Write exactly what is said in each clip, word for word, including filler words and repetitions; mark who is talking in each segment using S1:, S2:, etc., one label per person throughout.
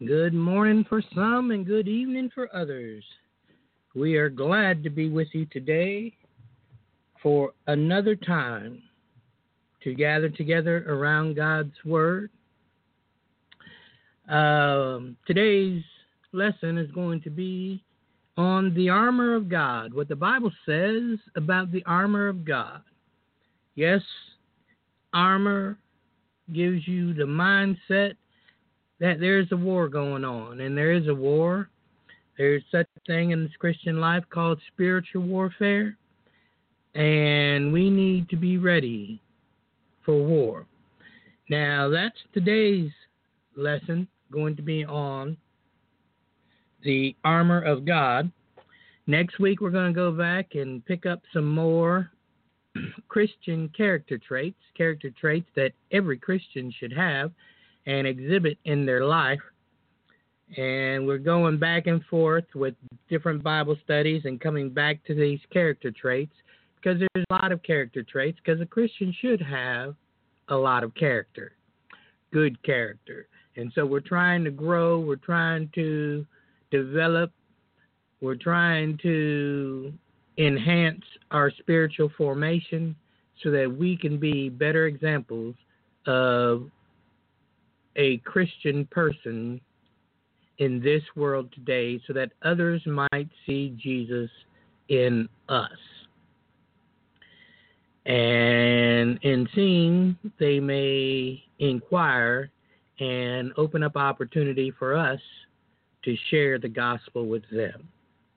S1: Good morning for some and good evening for others. We are glad to be with you today for another time to gather together around God's Word. Um, today's lesson is going to be on the armor of God, what the Bible says about the armor of God. Yes, armor gives you the mindset that there's a war going on, and there is a war. There's such a thing in this Christian life called spiritual warfare, and we need to be ready for war. Now, that's today's lesson, going to be on the armor of God. Next week, we're going to go back and pick up some more Christian character traits, character traits that every Christian should have and exhibit in their life. And we're going back and forth with different Bible studies and coming back to these character traits because there's a lot of character traits because a Christian should have a lot of character, good character. And so we're trying to grow, we're trying to develop, we're trying to enhance our spiritual formation so that we can be better examples of a Christian person in this world today so that others might see Jesus in us. And in seeing, they may inquire and open up opportunity for us to share the gospel with them.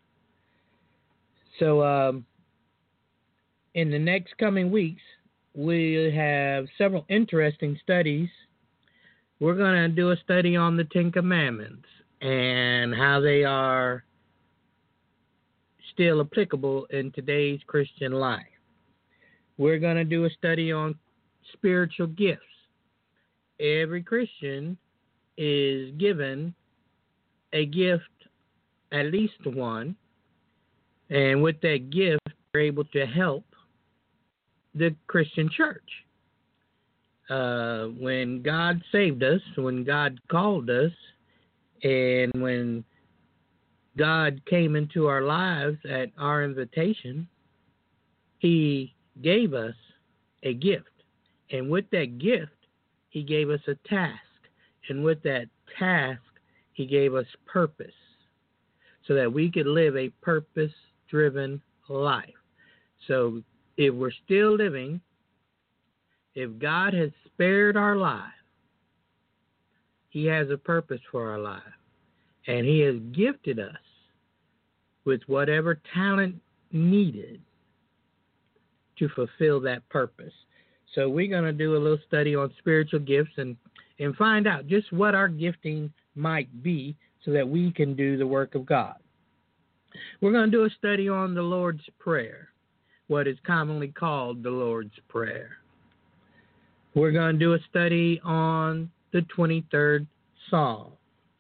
S1: So um, in the next coming weeks, we have several interesting studies. We're going to do a study on the Ten Commandments and how they are still applicable in today's Christian life. We're going to do a study on spiritual gifts. Every Christian is given a gift, at least one, and with that gift, we're able to help the Christian church. Uh, when God saved us, when God called us, and when God came into our lives at our invitation, He gave us a gift. And with that gift, He gave us a task. And with that task, He gave us purpose so that we could live a purpose-driven life. So if we're still living, if God has spared our life, He has a purpose for our life. And He has gifted us with whatever talent needed to fulfill that purpose. So we're going to do a little study on spiritual gifts and, and find out just what our gifting might be so that we can do the work of God. We're going to do a study on the Lord's Prayer, what is commonly called the Lord's Prayer. We're going to do a study on the twenty-third Psalm.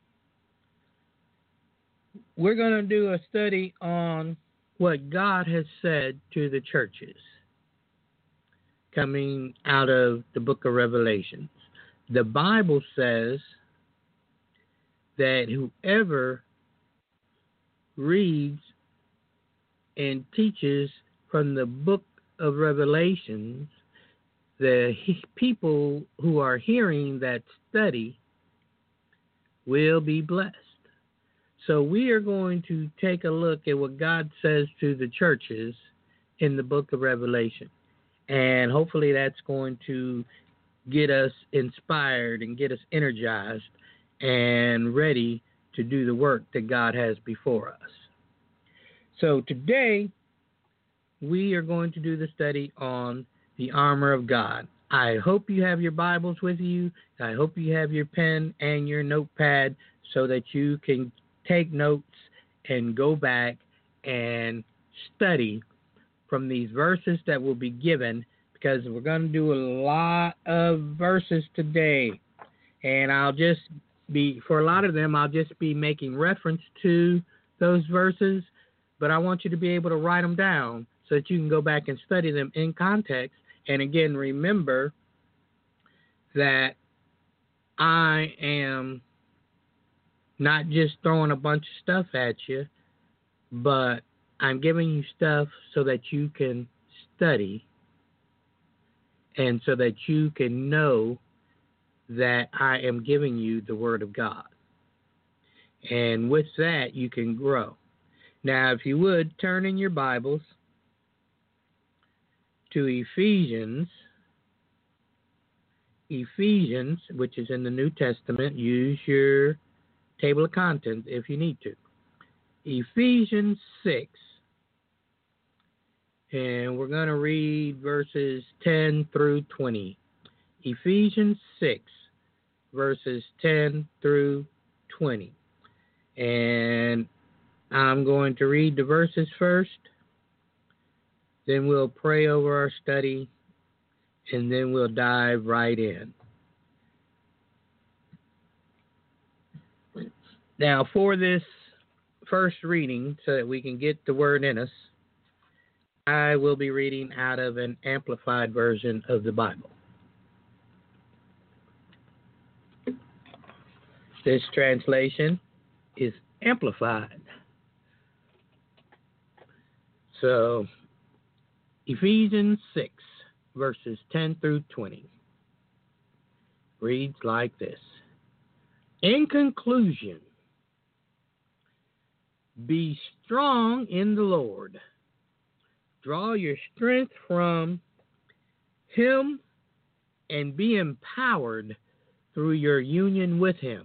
S1: We're going to do a study on what God has said to the churches coming out of the book of Revelation. The Bible says that whoever reads and teaches from the book of Revelations, the people who are hearing that study will be blessed. So we are going to take a look at what God says to the churches in the book of Revelation. And hopefully that's going to get us inspired and get us energized and ready to do the work that God has before us. So today we are going to do the study on the armor of God. I hope you have your Bibles with you. I hope you have your pen and your notepad so that you can take notes and go back and study from these verses that will be given, because we're going to do a lot of verses today. And I'll just be, for a lot of them, I'll just be making reference to those verses, but I want you to be able to write them down so that you can go back and study them in context. And again, remember that I am Not just throwing a bunch of stuff at you, but I'm giving you stuff so that you can study and so that you can know that I am giving you the Word of God. And with that, you can grow. Now, if you would, turn in your Bibles to Ephesians. Ephesians, which is in the New Testament. Use your table of contents if you need to. Ephesians six. And we're going to read verses ten through twenty. Ephesians six, verses ten through twenty. And I'm going to read the verses first. Then we'll pray over our study. And then we'll dive right in. Now, for this first reading, so that we can get the word in us, I will be reading out of an amplified version of the Bible. This translation is amplified. So, Ephesians six, verses ten through twenty, reads like this. In conclusion, be strong in the Lord. Draw your strength from Him and be empowered through your union with Him.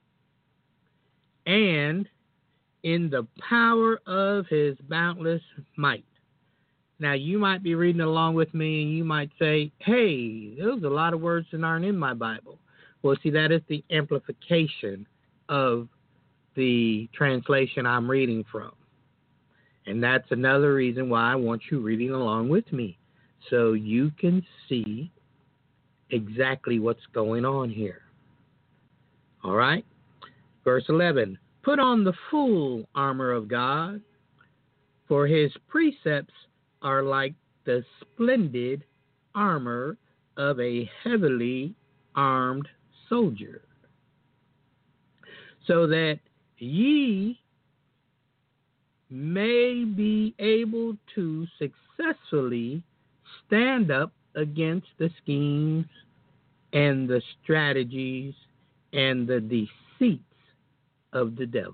S1: And in the power of His boundless might. Now, you might be reading along with me and you might say, hey, there's a lot of words that aren't in my Bible. Well, see, that is the amplification of the translation I'm reading from. And that's another reason why I want you reading along with me, so you can see exactly what's going on here. All right? Verse eleven, put on the full armor of God, for His precepts are like the splendid armor of a heavily armed soldier, so that ye may be able to successfully stand up against the schemes and the strategies and the deceits of the devil.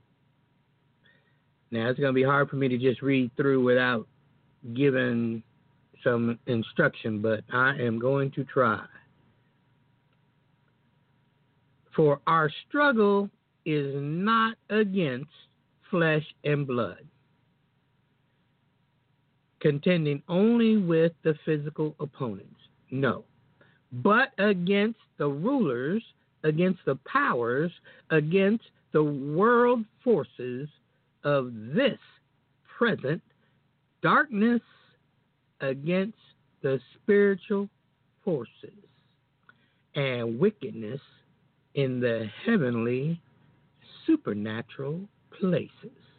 S1: Now, it's going to be hard for me to just read through without giving some instruction, but I am going to try. For our struggle is not against flesh and blood, contending only with the physical opponents. No, but against the rulers, against the powers, against the world forces of this present darkness, against the spiritual forces and wickedness in the heavenly supernatural places.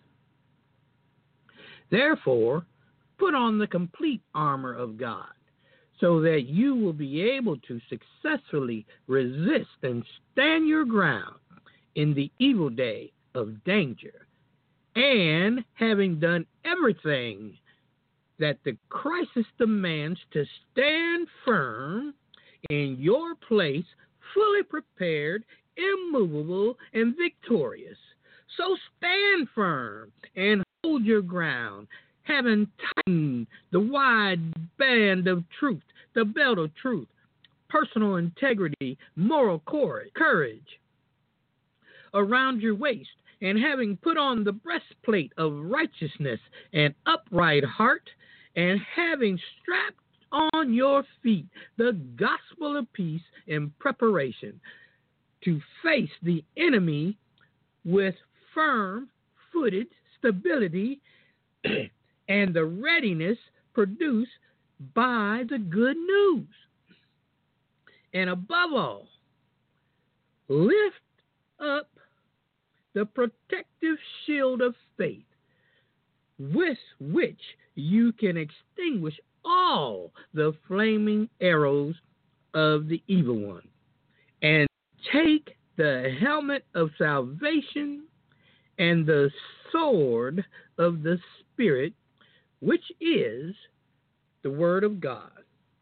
S1: Therefore, put on the complete armor of God, so that you will be able to successfully resist and stand your ground in the evil day of danger. And having done everything that the crisis demands, to stand firm in your place, fully prepared, immovable, and victorious. So stand firm and hold your ground, having tightened the wide band of truth, the belt of truth, personal integrity, moral courage around your waist, and having put on the breastplate of righteousness and upright heart, and having strapped on your feet the gospel of peace in preparation to face the enemy with firm-footed stability and the readiness produced by the good news. And above all, lift up the protective shield of faith, with which you can extinguish all the flaming arrows of the evil one, and take the helmet of salvation, and the sword of the Spirit, which is the Word of God.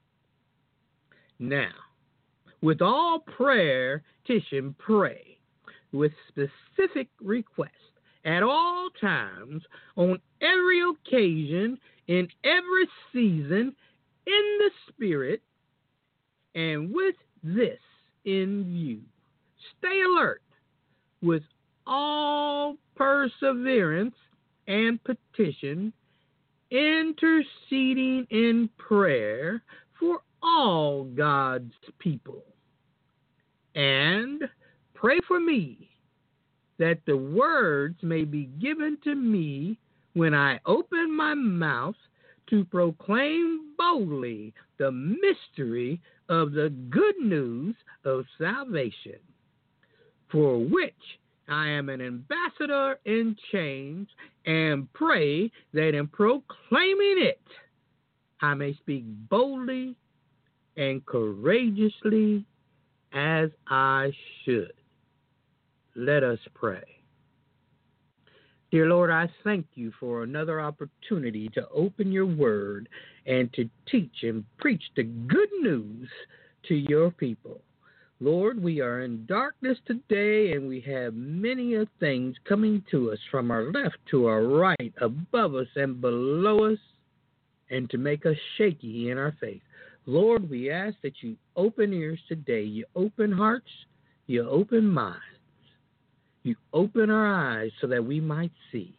S1: Now, with all prayer, petition, pray with specific requests at all times, on every occasion, in every season, in the Spirit, and with this in view. Stay alert with all perseverance and petition, interceding in prayer for all God's people. And pray for me, that the words may be given to me when I open my mouth to proclaim boldly the mystery of the good news of salvation, for which I am an ambassador in chains, and pray that in proclaiming it, I may speak boldly and courageously as I should. Let us pray. Dear Lord, I thank you for another opportunity to open your word and to teach and preach the good news to your people. Lord, we are in darkness today, and we have many of things coming to us from our left to our right, above us and below us, and to make us shaky in our faith. Lord, we ask that you open ears today, you open hearts, you open minds, you open our eyes so that we might see.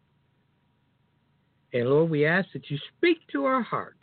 S1: And Lord, we ask that you speak to our hearts.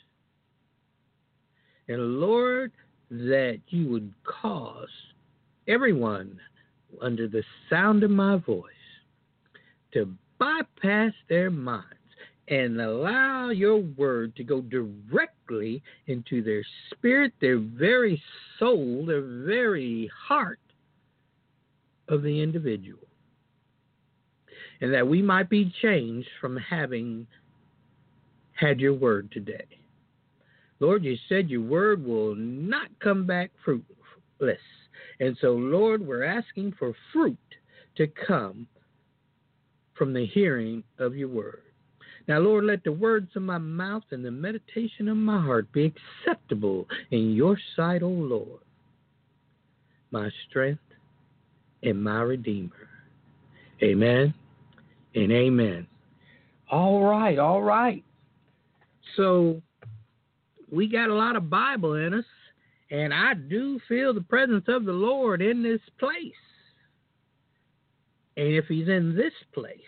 S1: And Lord, that you would cause everyone under the sound of my voice to bypass their minds and allow your word to go directly into their spirit, their very soul, their very heart of the individual. And that we might be changed from having had your word today. Lord, you said your word will not come back fruitless. And so, Lord, we're asking for fruit to come from the hearing of your word. Now, Lord, let the words of my mouth and the meditation of my heart be acceptable in your sight, O Lord, my strength and my Redeemer. Amen and amen. All right, all right. So, we got a lot of Bible in us, and I do feel the presence of the Lord in this place. And if he's in this place,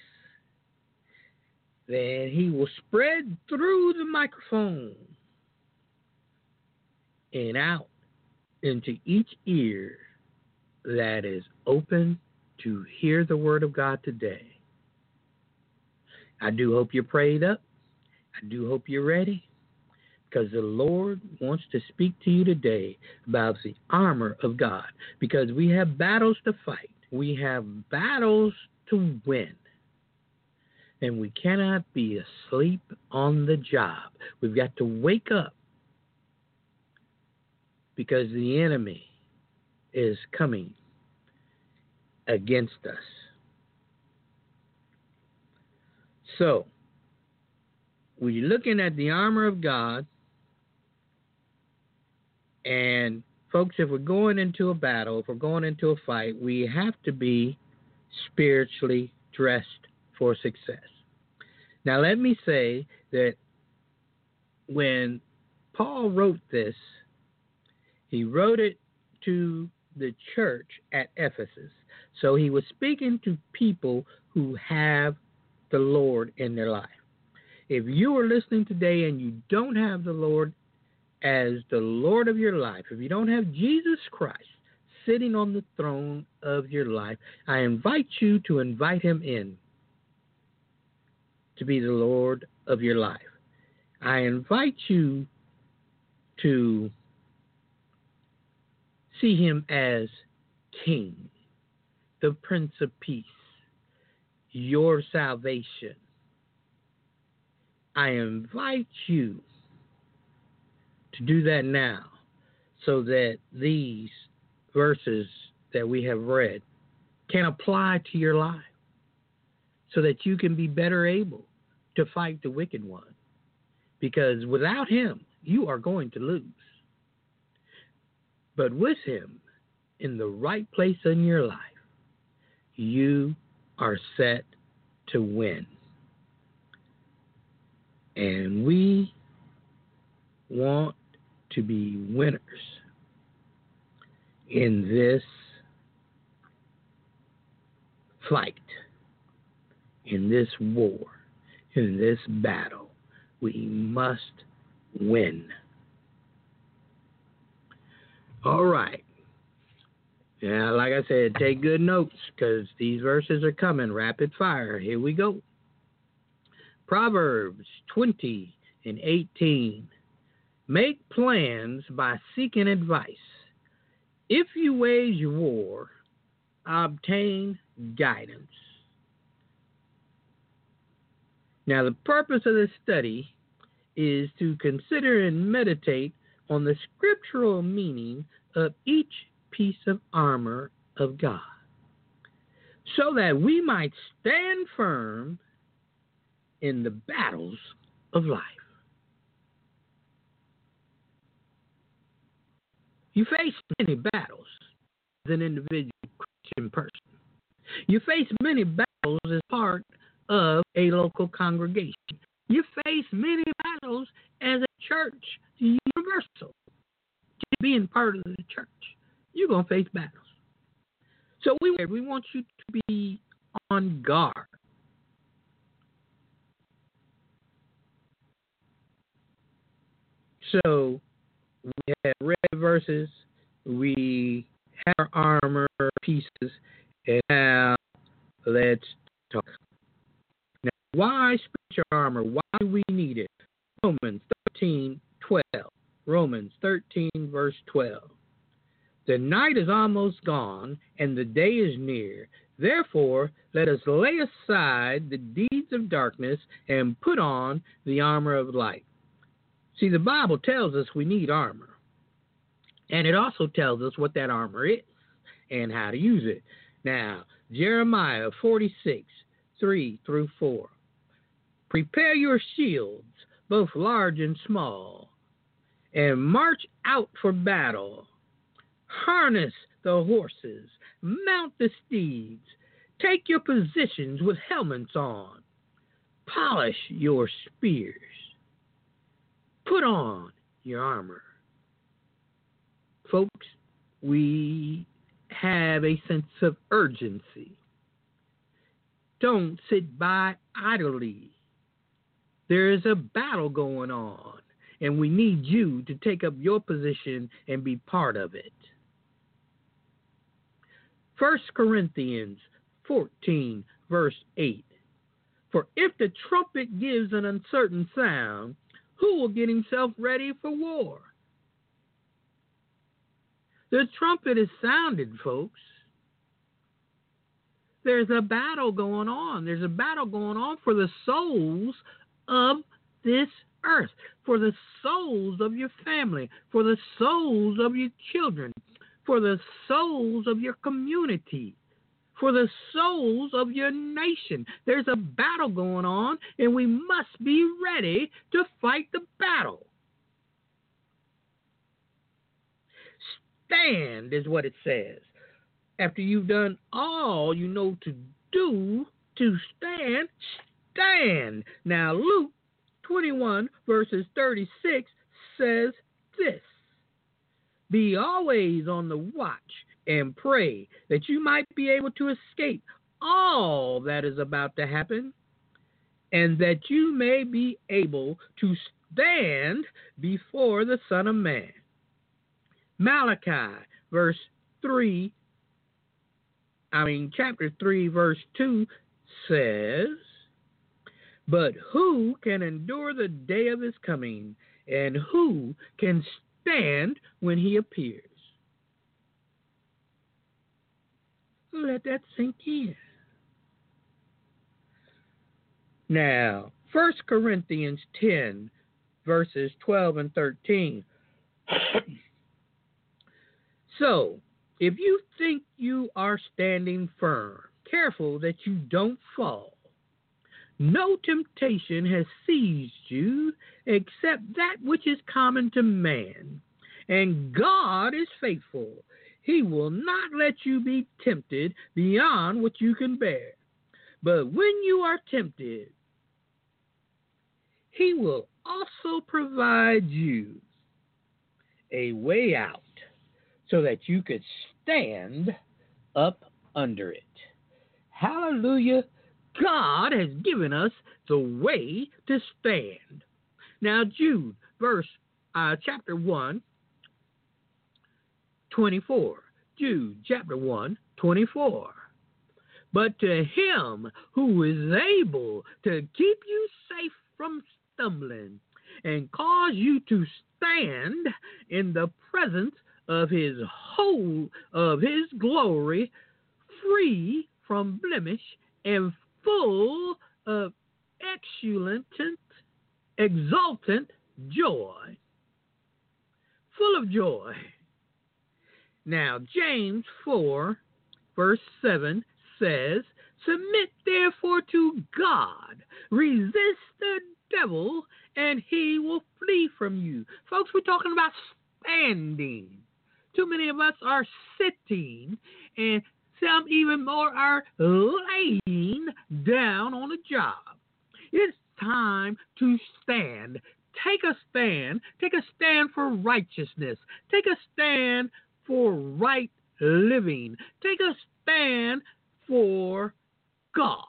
S1: then he will spread through the microphone and out into each ear that is open to hear the word of God today. I do hope you're prayed up. I do hope you're ready, because the Lord wants to speak to you today about the armor of God, because we have battles to fight. We have battles to win. And we cannot be asleep on the job. We've got to wake up, because the enemy is coming against us. So, we're looking at the armor of God. And, folks, if we're going into a battle, if we're going into a fight, we have to be spiritually dressed for success. Now, let me say that when Paul wrote this, he wrote it to the church at Ephesus. So he was speaking to people who have the Lord in their life. If you are listening today and you don't have the Lord as the Lord of your life, if you don't have Jesus Christ sitting on the throne of your life, I invite you to invite him in to be the Lord of your life. I invite you to see him as King, the Prince of Peace, your salvation. I invite you to do that now, so that these verses that we have read can apply to your life so that you can be better able to fight the wicked one. Because without him, you are going to lose. But with him in the right place in your life, you are set to win. And we want to be winners in this fight, in this war, in this battle. We must win. All right. Yeah, like I said, take good notes because these verses are coming rapid fire. Here we go. Proverbs twenty and eighteen. Make plans by seeking advice. If you wage war, obtain guidance. Now, the purpose of this study is to consider and meditate on the scriptural meaning of each piece of armor of God, so that we might stand firm in the battles of life. You face many battles as an individual Christian person. You face many battles as part of a local congregation. You face many battles as a church universal. Just being part of the church, you're going to face battles. So we, we want you to be on guard. So we have read verses, we have our armor pieces, and now let's talk. Now, why spiritual armor? Why do we need it? Romans thirteen twelve. Romans thirteen, verse twelve. The night is almost gone, and the day is near. Therefore, let us lay aside the deeds of darkness and put on the armor of light. See, the Bible tells us we need armor. And it also tells us what that armor is and how to use it. Now, Jeremiah forty-six, three through four. Prepare your shields, both large and small, and march out for battle. Harness the horses, mount the steeds, take your positions with helmets on, polish your spears, put on your armor. Folks, we have a sense of urgency. Don't sit by idly. There is a battle going on, and we need you to take up your position and be part of it. First Corinthians fourteen, verse eight. For if the trumpet gives an uncertain sound, who will get himself ready for war? The trumpet is sounded, folks. There's a battle going on. There's a battle going on for the souls of this earth, for the souls of your family, for the souls of your children, for the souls of your community, for the souls of your nation. There's a battle going on, and we must be ready to fight the battle. Stand is what it says. After you've done all you know to do to stand, stand. Now, Luke twenty-one, verses thirty-six says this. Be always on the watch and pray that you might be able to escape all that is about to happen, and that you may be able to stand before the Son of Man. Malachi, verse three, I mean, chapter three, verse two says, but who can endure the day of his coming, and who can stand when he appears? Let that sink in. Now, First Corinthians ten, verses twelve and thirteen. So, If you think you are standing firm, careful that you don't fall. No temptation has seized you except that which is common to man. And God is faithful. He will not let you be tempted beyond what you can bear. But when you are tempted, He will also provide you a way out so that you could stand up under it. Hallelujah. God has given us the way to stand. Now, Jude, verse, uh, chapter one, twenty-four. Jude, chapter one, twenty-four. But to Him who is able to keep you safe from stumbling and cause you to stand in the presence of His whole of His glory, free from blemish and full of exultant, exultant joy. Full of joy. Now, James four, verse seven says, submit therefore to God. Resist the devil, and he will flee from you. Folks, we're talking about standing. Too many of us are sitting, and some even more are laying down on a job. It's time to stand. Take a stand. Take a stand for righteousness. Take a stand for right living. Take a stand for God.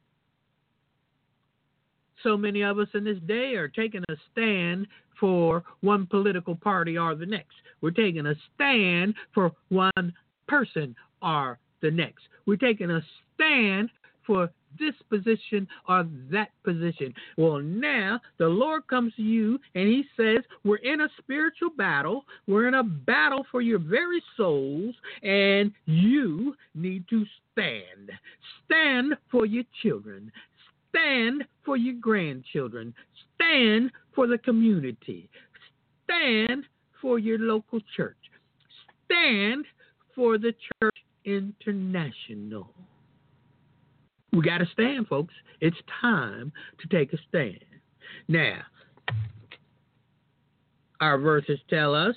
S1: So many of us in this day are taking a stand for one political party or the next. We're taking a stand for one person or the next. We're taking a stand for this position or that position. Well, now the Lord comes to you and He says, we're in a spiritual battle. We're in a battle for your very souls, and you need to stand. Stand for your children. Stand for your grandchildren. Stand for the community. Stand for your local church. Stand for the church international. We got to stand, folks. It's time to take a stand. Now, our verses tell us,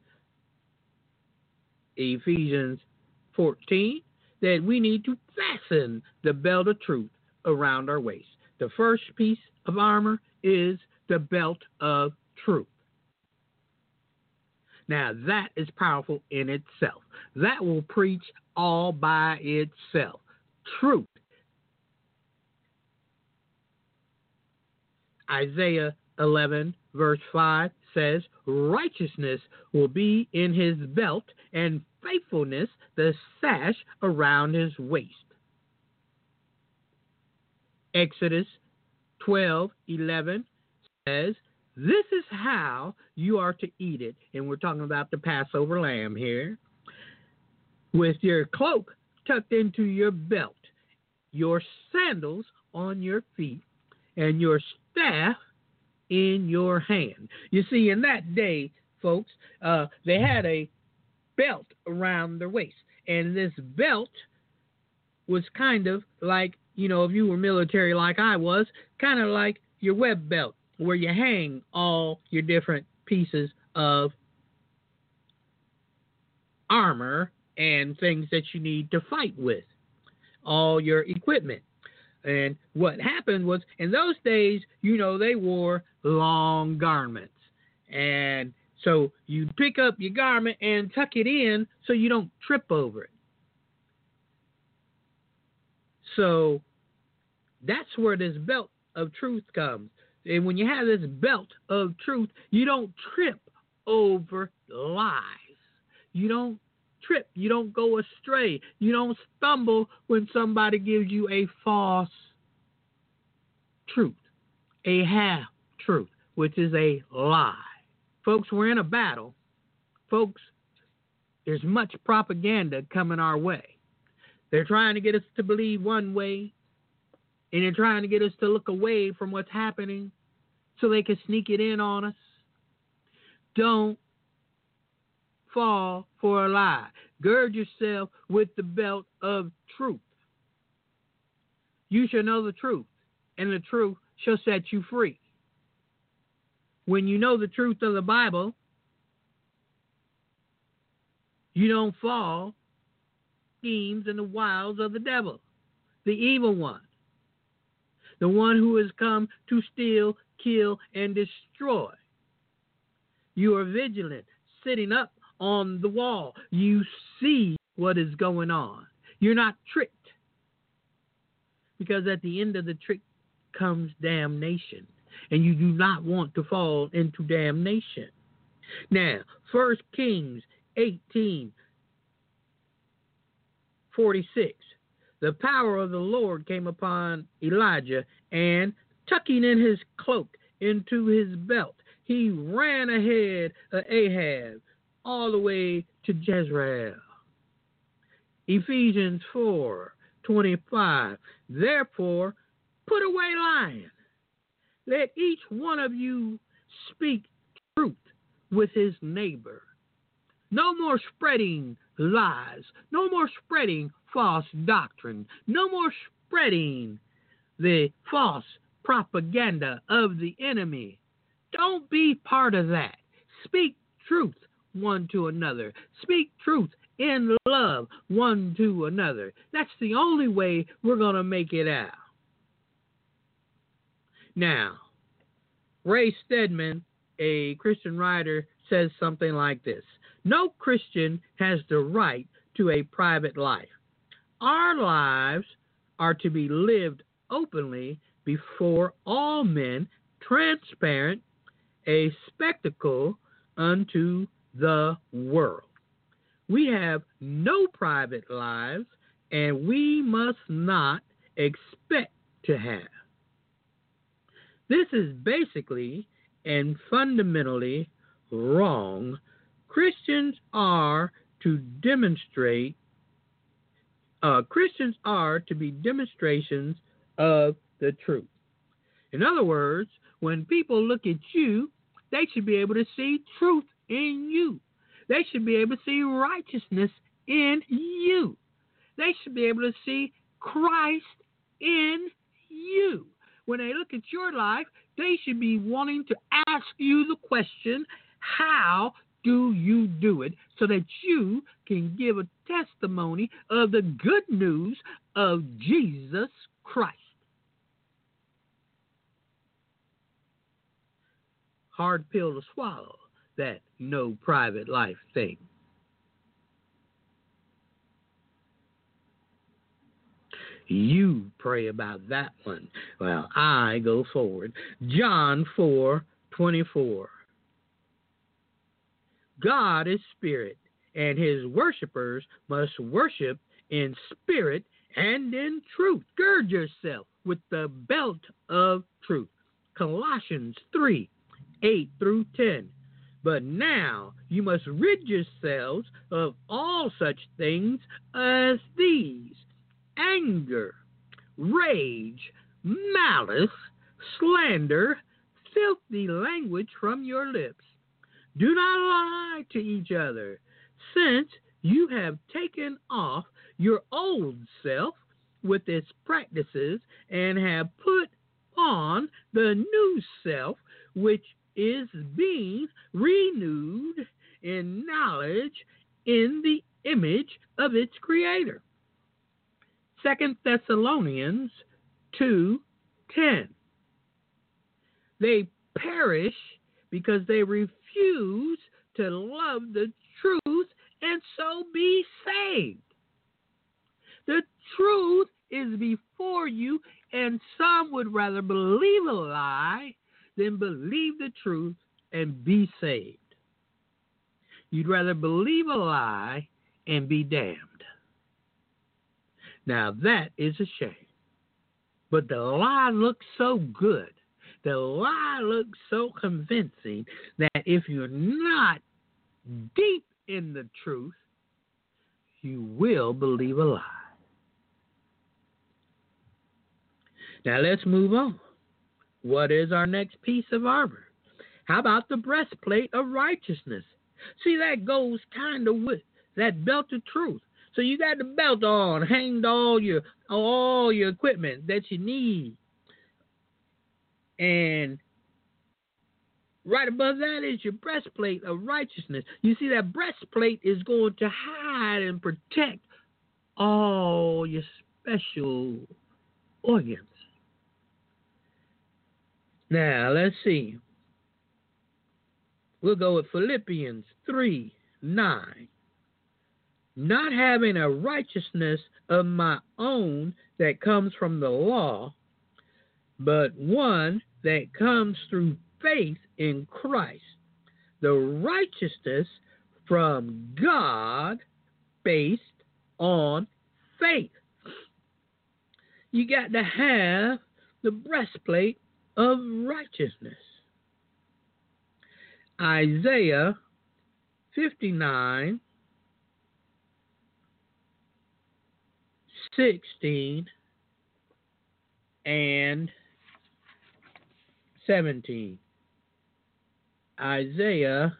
S1: Ephesians fourteen, that we need to fasten the belt of truth around our waist. The first piece of armor is the belt of truth. Now, that is powerful in itself. That will preach all by itself. Truth. Isaiah eleven, verse five says, righteousness will be in his belt, and faithfulness the sash around his waist. Exodus twelve eleven says, this is how you are to eat it. And we're talking about the Passover lamb here. With your cloak tucked into your belt, your sandals on your feet, and your staff in your hand. You see, in that day, folks, uh, they had a belt around their waist. And this belt was kind of like, you know, if you were military like I was, kind of like your web belt, where you hang all your different pieces of armor and things that you need to fight with, all your equipment. And what happened was, in those days, you know, they wore long garments. And so you pick up your garment and tuck it in so you don't trip over it. So that's where this belt of truth comes. And when you have this belt of truth, you don't trip over lies. You don't trip. You don't go astray. You don't stumble when somebody gives you a false truth, a half truth, which is a lie. Folks, we're in a battle. Folks, there's much propaganda coming our way. They're trying to get us to believe one way, and they're trying to get us to look away from what's happening so they can sneak it in on us. Don't fall for a lie. Gird yourself with the belt of truth. You shall know the truth, and the truth shall set you free. When you know the truth of the Bible, you don't fall schemes and the wiles of the devil, the evil one, the one who has come to steal, kill, and destroy. You are vigilant, sitting up on the wall. You see what is going on. You're not tricked, because at the end of the trick comes damnation, and you do not want to fall into damnation. Now, First Kings eighteen forty-six. The power of the Lord came upon Elijah, and tucking in his cloak into his belt, he ran ahead of Ahab all the way to Jezreel. Ephesians four twenty-five. Therefore, put away lying. Let each one of you speak truth with his neighbor. No more spreading lies. No more spreading false doctrine. No more spreading the false propaganda of the enemy. Don't be part of that. Speak truth one to another. Speak truth in love one to another. That's the only way we're going to make it out. Now, Ray Stedman, a Christian writer, says something like this: no Christian has the right to a private life. Our lives are to be lived openly before all men, transparent, a spectacle unto the world. We have no private lives, and we must not expect to have. This is basically and fundamentally wrong. Christians are to demonstrate, uh, Christians are to be demonstrations of the truth. In other words, when people look at you, they should be able to see truth in you. They should be able to see righteousness in you. They should be able to see Christ in you. When they look at your life, they should be wanting to ask you the question, how do you do it? So that you can give a testimony of the good news of Jesus Christ. Hard pill to swallow, that no private life thing. You pray about that one. Well, I go forward. John four twenty-four. God is spirit, and his worshipers must worship in spirit and in truth. Gird yourself with the belt of truth. Colossians three eight through ten. But now you must rid yourselves of all such things as these: anger, rage, malice, slander, filthy language from your lips. Do not lie to each other, since you have taken off your old self with its practices and have put on the new self, which is being renewed in knowledge in the image of its creator. Second Thessalonians two ten. They perish because they refuse to love the truth and so be saved. The truth is before you, and some would rather believe a lie than believe the truth and be saved. You'd rather believe a lie and be damned. Now that is a shame. But the lie looks so good. The lie looks so convincing that if you're not deep in the truth, you will believe a lie. Now let's move on. What is our next piece of armor? How about the breastplate of righteousness? See, that goes kind of with that belt of truth. So you got the belt on, hanged all your all your equipment that you need. And right above that is your breastplate of righteousness. You see, that breastplate is going to hide and protect all your special organs. Now, let's see. We'll go with Philippians three nine. Not having a righteousness of my own that comes from the law, but one that comes through faith in Christ, the righteousness from God based on faith. You got to have the breastplate of righteousness. Isaiah fifty-nine, sixteen, and seventeen. Isaiah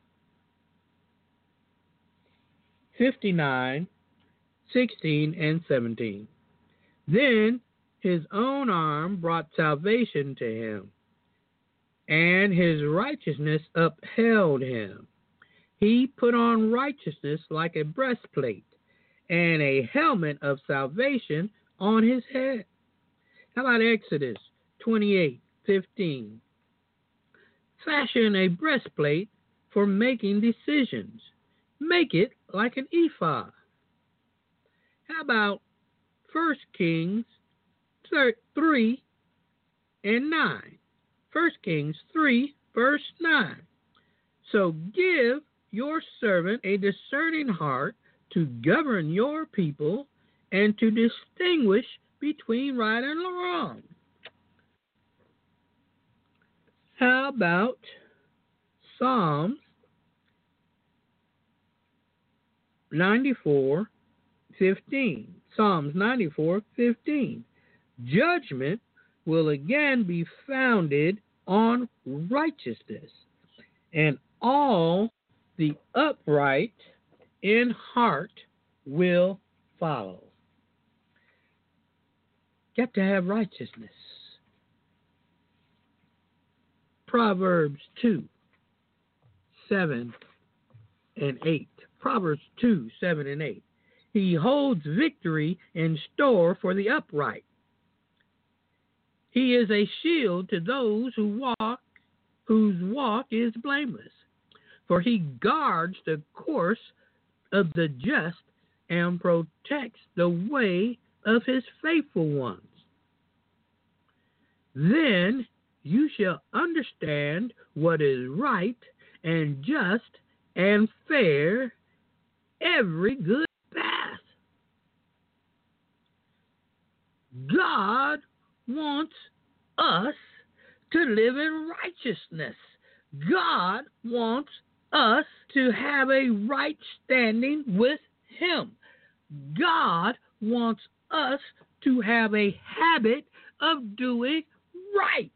S1: fifty-nine, sixteen, and seventeen. Then his own arm brought salvation to him, and his righteousness upheld him. He put on righteousness like a breastplate, and a helmet of salvation on his head. How about Exodus twenty-eight fifteen? Fashion a breastplate for making decisions. Make it like an ephod. How about First Kings three and nine? First Kings three, verse nine. So give your servant a discerning heart to govern your people and to distinguish between right and wrong. How about Psalms ninety-four fifteen? Psalms ninety-four fifteen. Judgment will again be founded on righteousness, and all the upright in heart will follow. Got to have righteousness. Proverbs two, seven, and eight. Proverbs two, seven, and eight. He holds victory in store for the upright. He is a shield to those who walk, whose walk is blameless. For he guards the course of the just and protects the way of his faithful ones. Then you shall understand what is right and just and fair, every good path. God wants us to live in righteousness. God wants us to have a right standing with him. God wants us to have a habit of doing right.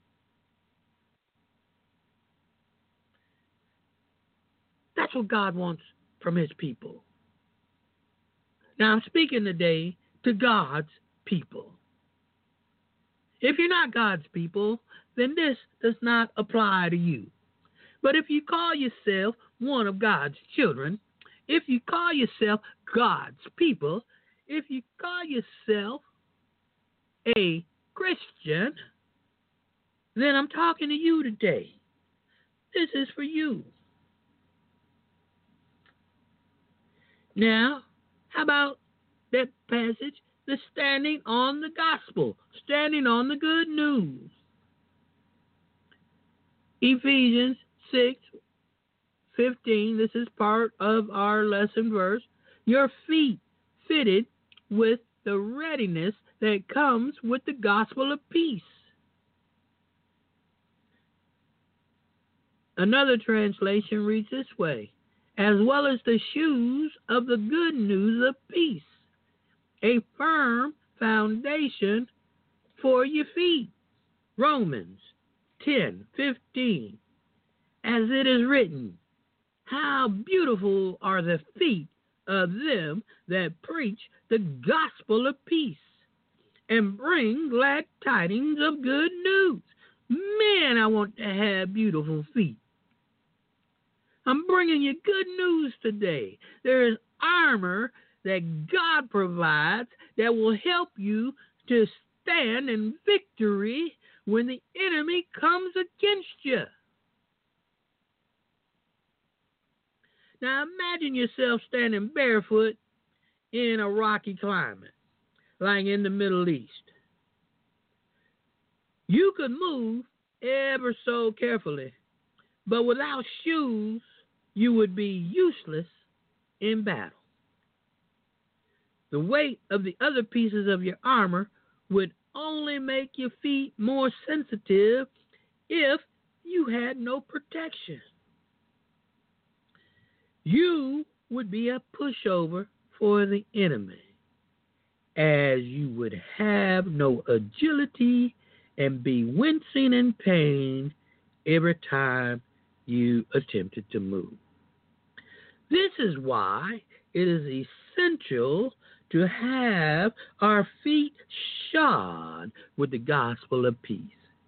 S1: That's what God wants from his people. Now, I'm speaking today to God's people. If you're not God's people, then this does not apply to you. But if you call yourself one of God's children, if you call yourself God's people, if you call yourself a Christian, then I'm talking to you today. This is for you. Now, how about that passage, the standing on the gospel, standing on the good news? Ephesians six fifteen, this is part of our lesson verse. Your feet fitted with the readiness that comes with the gospel of peace. Another translation reads this way: as well as the shoes of the good news of peace, a firm foundation for your feet. Romans ten fifteen. As it is written, How beautiful are the feet of them that preach the gospel of peace and bring glad tidings of good news. Man, I want to have beautiful feet. I'm bringing you good news today. There is armor that God provides that will help you to stand in victory when the enemy comes against you. Now imagine yourself standing barefoot in a rocky climate, like in the Middle East. You could move ever so carefully, but without shoes, you would be useless in battle. The weight of the other pieces of your armor would only make your feet more sensitive if you had no protection. You would be a pushover for the enemy, as you would have no agility and be wincing in pain every time you attempted to move. This is why it is essential to have our feet shod with the gospel of peace.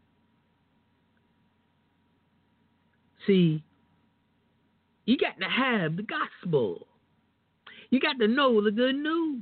S1: See, you got to have the gospel. You got to know the good news.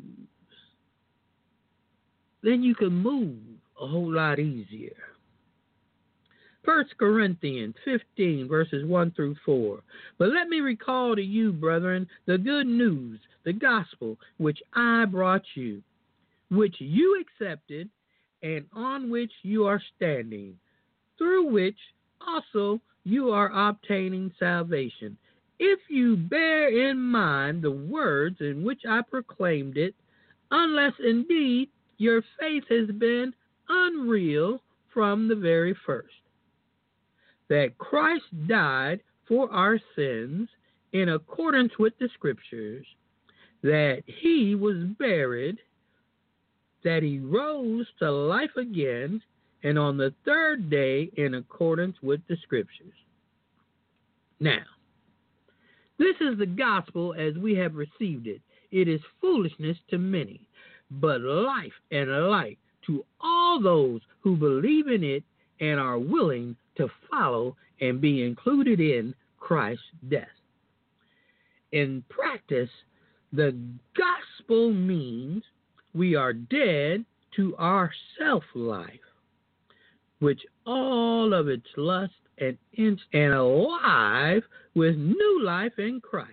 S1: Then you can move a whole lot easier. First Corinthians fifteen, verses one through four. But let me recall to you, brethren, the good news, the gospel, which I brought you, which you accepted, and on which you are standing, through which also you are obtaining salvation, if you bear in mind the words in which I proclaimed it, unless indeed your faith has been unreal from the very first. That Christ died for our sins in accordance with the Scriptures, that he was buried, that he rose to life again, and on the third day in accordance with the Scriptures. Now, this is the gospel as we have received it. It is foolishness to many, but life and light to all those who believe in it and are willing to follow and be included in Christ's death. In practice, the gospel means we are dead to our self-life, which all of its lust and inch and alive with new life in Christ.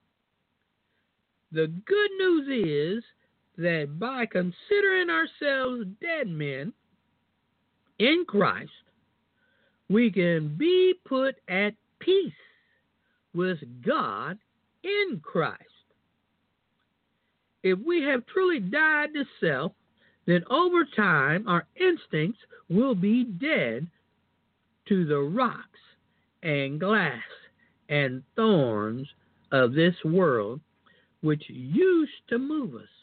S1: The good news is that by considering ourselves dead men in Christ, we can be put at peace with God in Christ. If we have truly died to self, then over time our instincts will be dead to the rocks and glass and thorns of this world, which used to move us.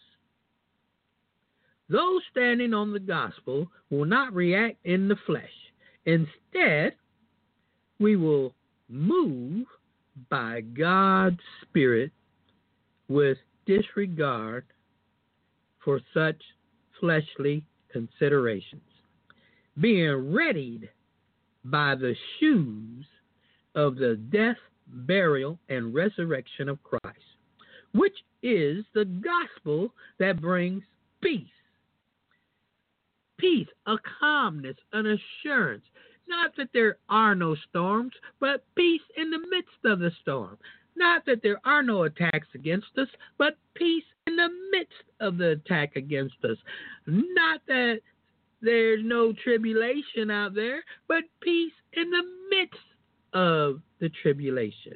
S1: Those standing on the gospel will not react in the flesh. Instead, we will move by God's Spirit with disregard for such fleshly considerations, being readied by the shoes of the death, burial, and resurrection of Christ, which is the gospel that brings peace. Peace, a calmness, an assurance. Not that there are no storms, but peace in the midst of the storm. Not that there are no attacks against us, but peace in the midst of the attack against us. Not that there's no tribulation out there, but peace in the midst of the tribulation.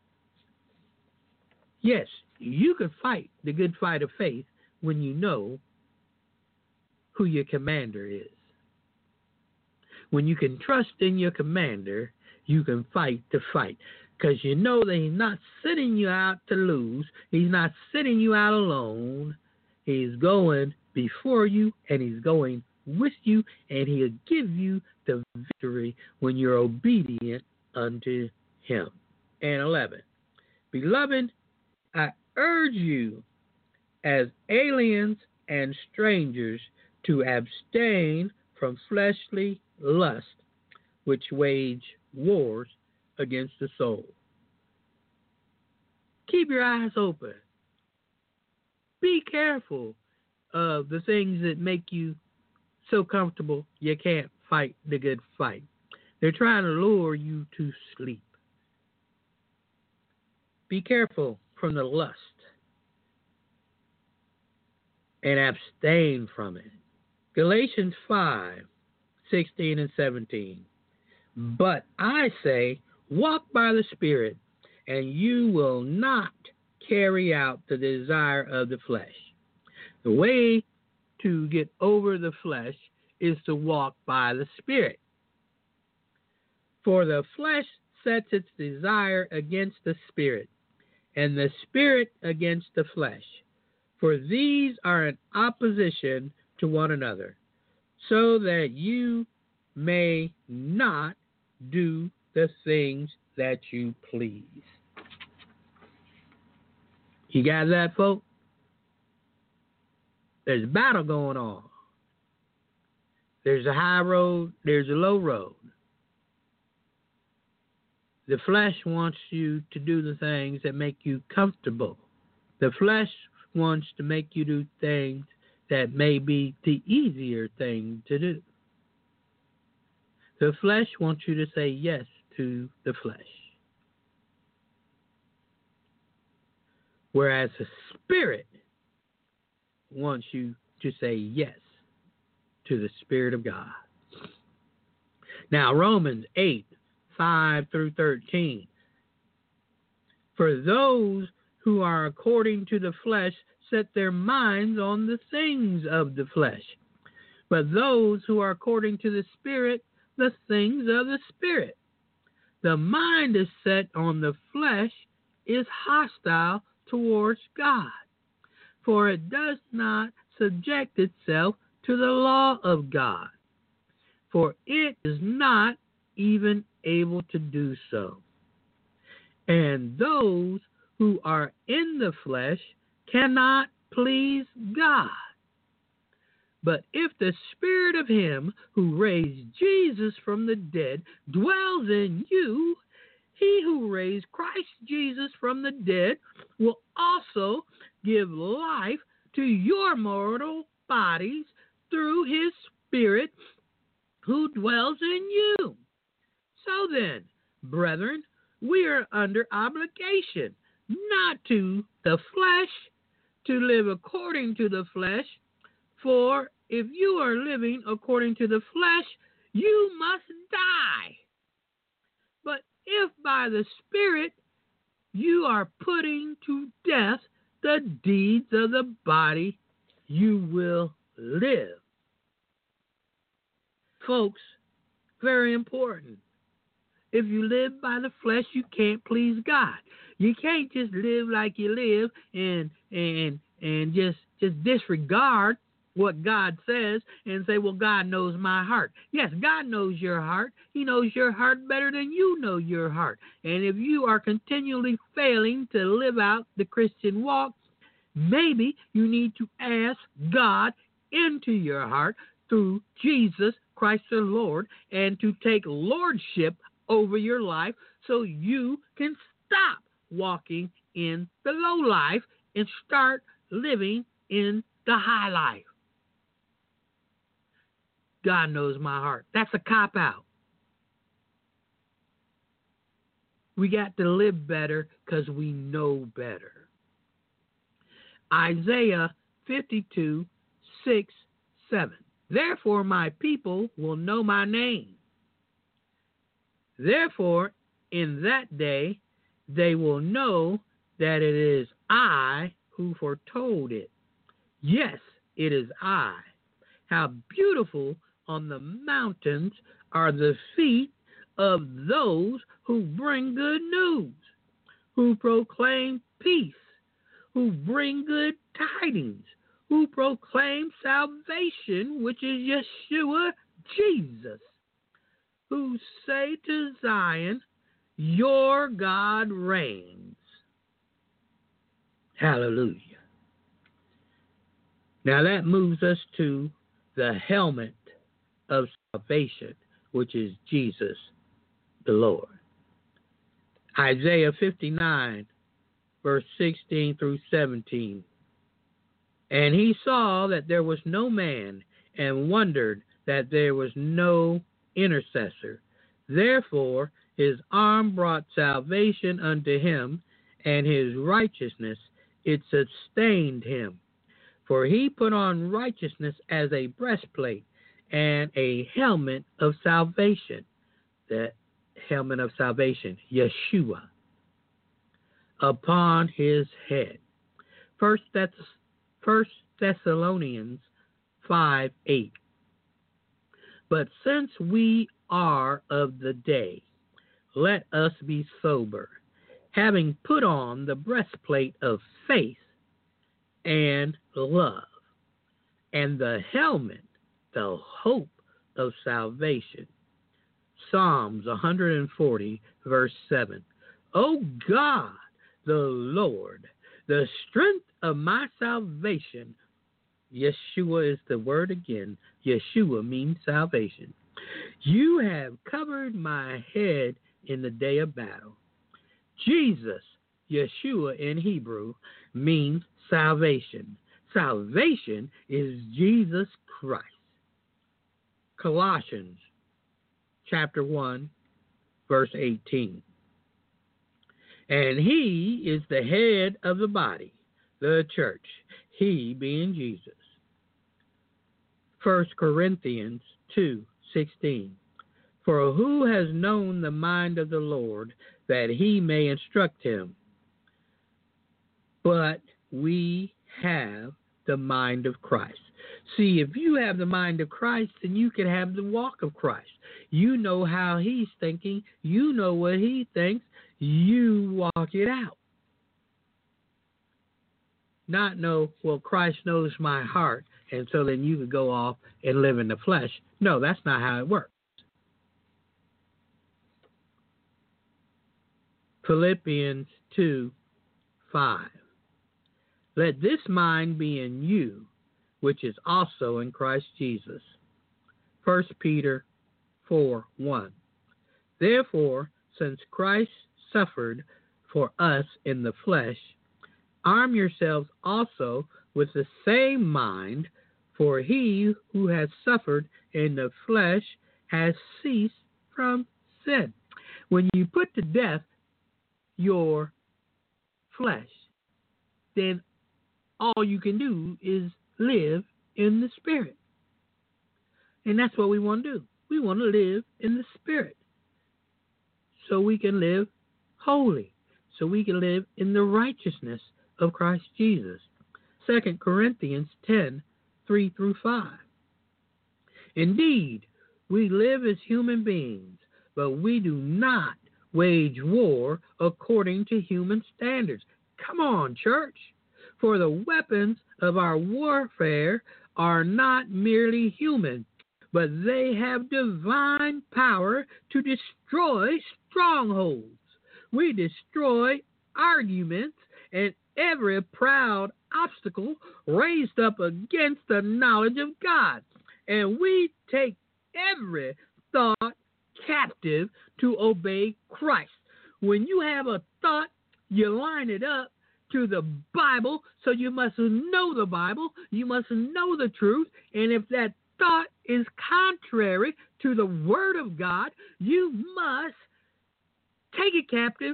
S1: Yes, you can fight the good fight of faith when you know who your commander is. When you can trust in your commander, you can fight the fight. Because you know that he's not sending you out to lose. He's not sending you out alone. He's going before you, and he's going with you, and he'll give you the victory when you're obedient unto him. And eleven, Beloved, I urge you as aliens and strangers to abstain from fleshly lust, which wage wars against the soul. Keep your eyes open. Be careful of the things that make you so comfortable you can't fight the good fight. They're trying to lure you to sleep. Be careful from the lust and abstain from it. Galatians five, sixteen and seventeen. But I say, walk by the Spirit, and you will not carry out the desire of the flesh. The way to get over the flesh is to walk by the Spirit. For the flesh sets its desire against the Spirit, and the Spirit against the flesh. For these are in opposition to one another, so that you may not do the things that you please. You got that, folks? There's a battle going on. There's a high road, there's a low road. The flesh wants you to do the things that make you comfortable. The flesh wants to make you do things that may be the easier thing to do. The flesh wants you to say yes to the flesh. Whereas the Spirit wants you to say yes to the Spirit of God. Now, Romans eight, five through thirteen. For those who are according to the flesh set their minds on the things of the flesh, but those who are according to the Spirit, the things of the Spirit. The mind is set on the flesh is hostile towards God, for it does not subject itself to the law of God, for it is not even able to do so. And those who are in the flesh cannot please God. But if the Spirit of him who raised Jesus from the dead dwells in you, he who raised Christ Jesus from the dead will also give life to your mortal bodies through his Spirit who dwells in you. So then, brethren, we are under obligation, not to the flesh, to live according to the flesh. For if you are living according to the flesh, you must die. But if by the Spirit you are putting to death the deeds of the body, you will live. Folks, very important. If you live by the flesh, you can't please God. You can't just live like you live and and and just just disregard what God says and say, well, God knows my heart. Yes, God knows your heart. He knows your heart better than you know your heart. And if you are continually failing to live out the Christian walk, maybe you need to ask God into your heart through Jesus Christ the Lord and to take lordship over your life so you can stop walking in the low life and start living in the high life. God knows my heart. That's a cop-out. We got to live better because we know better. Isaiah fifty-two, six, seven. Therefore my people will know my name. Therefore, in that day, they will know that it is I who foretold it. Yes, it is I. How beautiful on the mountains are the feet of those who bring good news, who proclaim peace, who bring good tidings, who proclaim salvation, which is Yeshua, Jesus, who say to Zion, your God reigns. Hallelujah. Now that moves us to the helmet of salvation, which is Jesus the Lord. Isaiah fifty-nine, verse sixteen through seventeen. And he saw that there was no man, and wondered that there was no intercessor. Therefore his arm brought salvation unto him, and his righteousness it sustained him. For he put on righteousness as a breastplate, and a helmet of salvation. The helmet of salvation, Yeshua, upon his head. First, that's First Thessalonians five eight. But since we are of the day, let us be sober, having put on the breastplate of faith and love, and the helmet, the hope of salvation. Psalms one forty, verse seven. O God, the Lord, the strength of my salvation. Yeshua is the word again. Yeshua means salvation. You have covered my head in the day of battle. Jesus, Yeshua in Hebrew, means salvation. Salvation is Jesus Christ. Colossians chapter one, verse eighteen. And he is the head of the body, the church, he being Jesus. First Corinthians two sixteen. For who has known the mind of the Lord, that he may instruct him? But we have the mind of Christ. See, if you have the mind of Christ, then you can have the walk of Christ. You know how he's thinking. You know what he thinks. You walk it out. Not know, well, Christ knows my heart, and so then you could go off and live in the flesh. No, that's not how it works. Philippians two five. Let this mind be in you, which is also in Christ Jesus. First Peter four one. Therefore, since Christ suffered for us in the flesh, arm yourselves also with the same mind, for he who has suffered in the flesh has ceased from sin. When you put to death your flesh, then all you can do is live in the Spirit. And that's what we want to do. We want to live in the Spirit so we can live holy, so we can live in the righteousness of Christ Jesus. Second Corinthians ten three through five. Indeed, we live as human beings, but we do not wage war according to human standards. Come on, church. For the weapons of our warfare are not merely human, but they have divine power to destroy strongholds. We destroy arguments and every proud obstacle raised up against the knowledge of God. And we take every thought captive to obey Christ. When you have a thought, you line it up to the Bible, so you must know the Bible, you must know the truth, and if that thought is contrary to the Word of God, you must take it captive,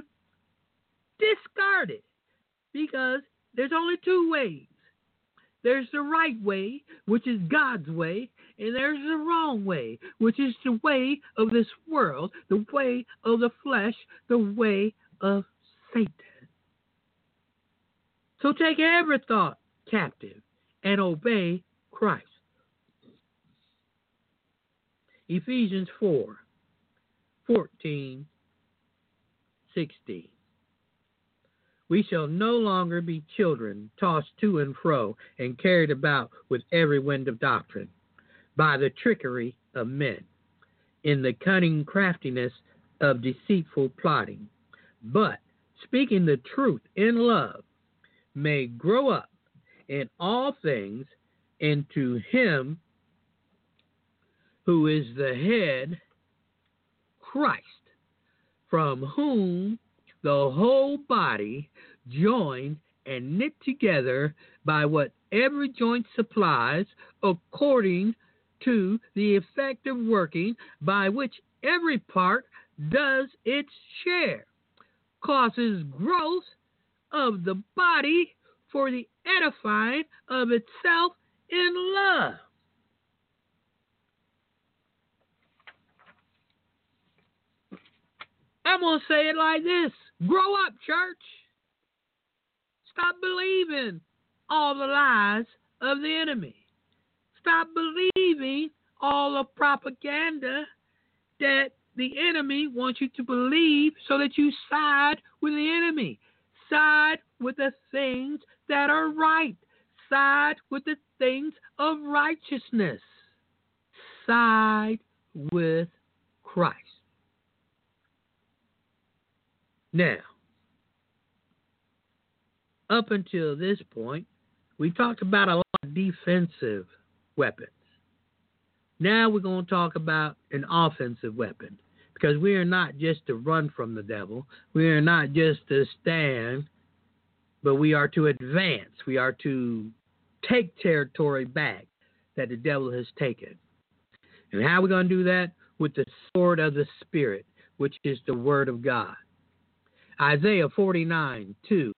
S1: discard it, because there's only two ways. There's the right way, which is God's way, and there's the wrong way, which is the way of this world, the way of the flesh, the way of Satan. So take every thought captive and obey Christ. Ephesians four fourteen, sixteen. We shall no longer be children, tossed to and fro and carried about with every wind of doctrine, by the trickery of men, in the cunning craftiness of deceitful plotting, but speaking the truth in love, may grow up in all things into him who is the head, Christ, from whom the whole body, joined and knit together by what every joint supplies, according to the effective working by which every part does its share, causes growth of the body for the edifying of itself in love. I'm going to say it like this. Grow up, church. Stop believing all the lies of the enemy. Stop believing all the propaganda that the enemy wants you to believe so that you side with the enemy. Side with the things that are right. Side with the things of righteousness. Side with Christ. Now, up until this point, we talked about a lot of defensive weapons. Now we're going to talk about an offensive weapon, because we are not just to run from the devil. We are not just to stand, but we are to advance. We are to take territory back that the devil has taken. And how are we going to do that? With the sword of the Spirit, which is the Word of God. Isaiah forty-nine two.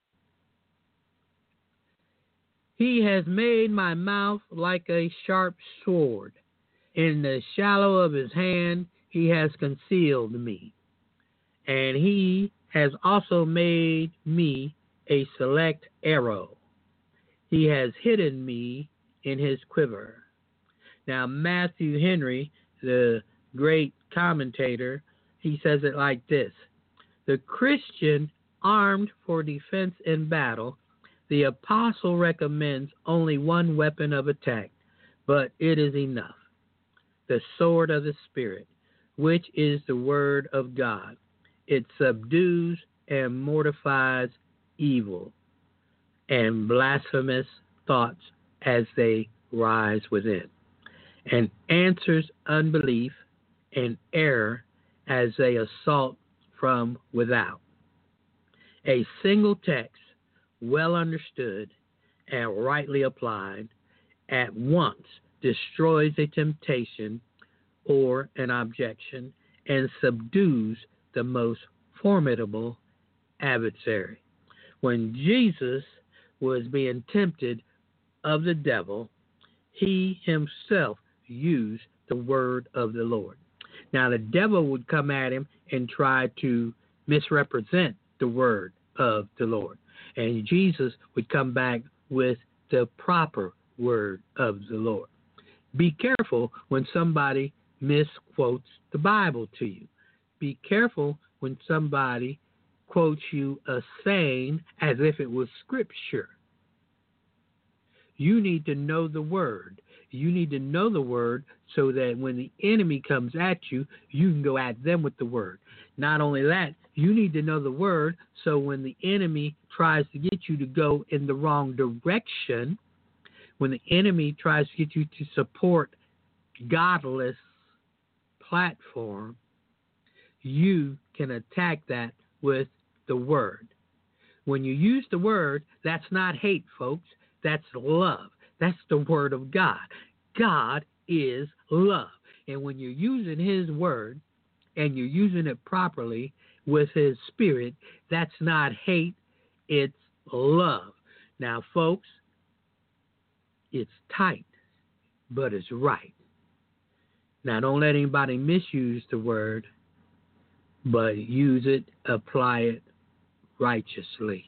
S1: He has made my mouth like a sharp sword. In the shallow of his hand he has concealed me. And he has also made me a select arrow. He has hidden me in his quiver. Now, Matthew Henry, the great commentator, he says it like this. The Christian armed for defense in battle, the apostle recommends only one weapon of attack, but it is enough. The sword of the Spirit, which is the word of God. It subdues and mortifies evil and blasphemous thoughts as they rise within, and answers unbelief and error as they assault from without. A single text, well understood and rightly applied, at once destroys a temptation or an objection and subdues the most formidable adversary. When Jesus was being tempted of the devil, he himself used the word of the Lord. Now, the devil would come at him and try to misrepresent the word of the Lord. And Jesus would come back with the proper word of the Lord. Be careful when somebody misquotes the Bible to you. Be careful when somebody quotes you a saying as if it was scripture. You need to know the word. You need to know the word so that when the enemy comes at you, you can go at them with the word. Not only that, you need to know the word so when the enemy tries to get you to go in the wrong direction, when the enemy tries to get you to support godless platform, you can attack that with the word. When you use the word, that's not hate, folks. That's love. That's the word of God. God is love. And when you're using his word and you're using it properly with his spirit, that's not hate, it's love. Now, folks, it's tight, but it's right. Now, don't let anybody misuse the word, but use it, apply it righteously.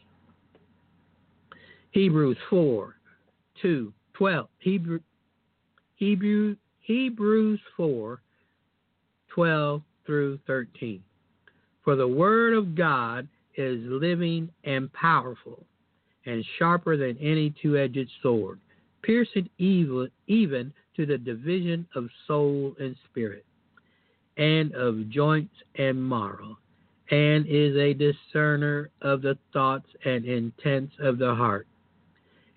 S1: Hebrews four, two, twelve. Hebrew, Hebrew, Hebrews four, twelve through thirteen. For the word of God is living and powerful, and sharper than any two-edged sword, piercing evil, even to the division of soul and spirit, and of joints and marrow, and is a discerner of the thoughts and intents of the heart.